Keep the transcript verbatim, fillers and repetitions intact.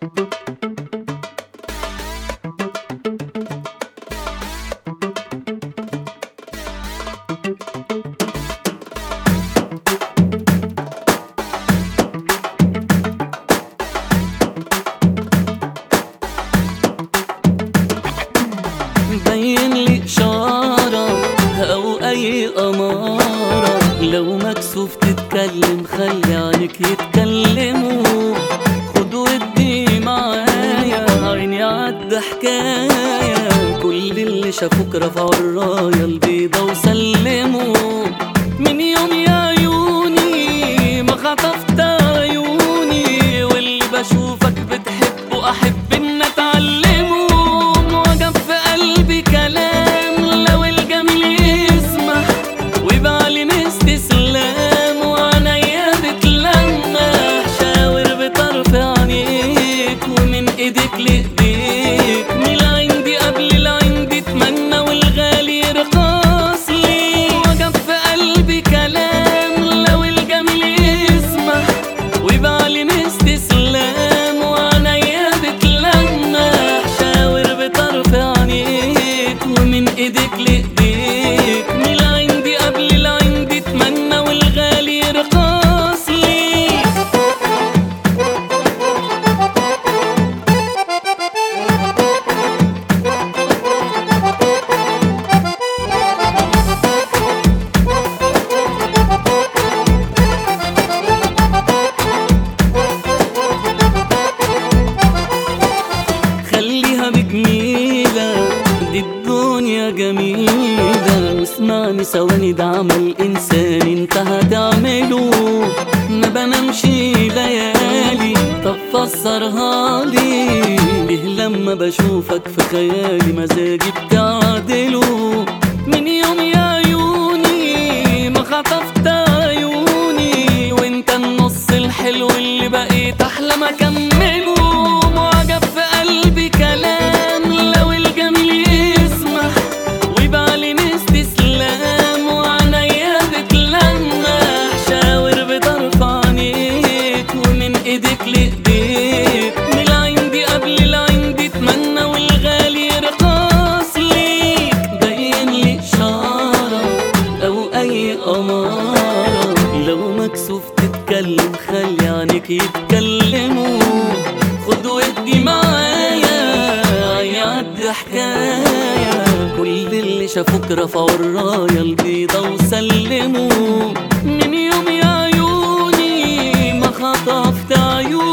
بين لي إشارة أو أي أمارة، لو مكسوف تتكلم خلي عنك يتكلموا. خد ودي معايا عيني عد حكاية، كل اللي شافوك رفعوا الراية البيضة وسلموا. من يوم يا عيوني ما خطفت عيوني، واللي بشوفك بتحبه أحب إن أتعلمه. معجب في قلبي كلام لو الجميل يسمح، وبعلن استسلام وعنيا بتلمح. شاور بطرف عينيك ومن ايديك لايديك، من العين دي قبل العين دي اتمنى والغالي رخاص لي. معجب في قلبي كلام لو الجميل يسمح، وبعلن استسلام وعنيا بتلمح. شاور بطرف عينيك ومن ايديك لايديك، من العين دي قبل العين دي اتمنى والغالي رخاص لي. خليها بجميلة دي الدنيا جميلة، واسمعني ثواني ده عمل إنساني انت هتعمله. ما بنامش ليالي طب فسرها لي، ليه لما بشوفك في خيالي مزاجي بتعدله. من يوم يا عيوني ما خطفت عيوني، وانت النص الحلو اللي بقيت أحلم أكمله. معجب في قلبي كلام لو الجميل يسمح، وبعلن استسلام وعنيا بتلمح. شاور بطرف عينيك ومن ايديك لايديك، من العين دي قبل العين دي اتمنى والغالي رخاص ليك. بين لي إشارة أو أي أمارة، لو مكسوف تتكلم خلي عنك يتكلموا. خد ودي معايا عيد حكاية، كل اللي شافوك رفعوا الراية البيضة وسلموا. من يوم يا عيوني ما خطفت عيوني،